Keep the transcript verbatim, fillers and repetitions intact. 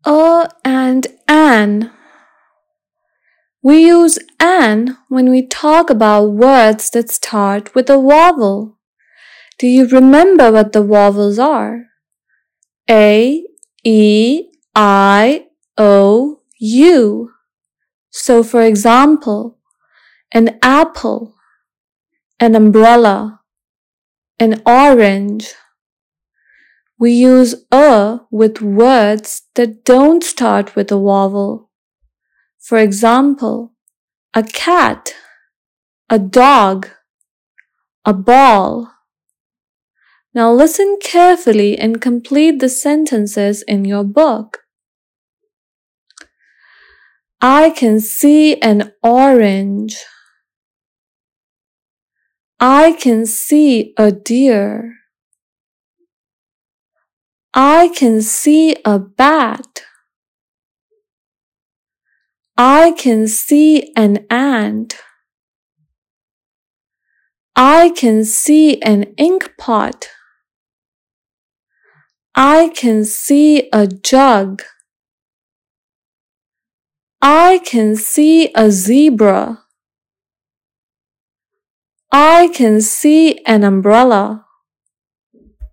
A and an. We use an when we talk about words that start with a vowel. Do you remember what the vowels are? A, E, I, O, U. So for example, an apple, an umbrella, an orange. We use a with words that don't start with a vowel. For example, a cat, a dog, a ball. Now listen carefully and complete the sentences in your book. I can see an orange. I can see a deer. I can see a bat. I can see an ant. I can see an ink pot. I can see a jug. I can see a zebra. I can see an umbrella.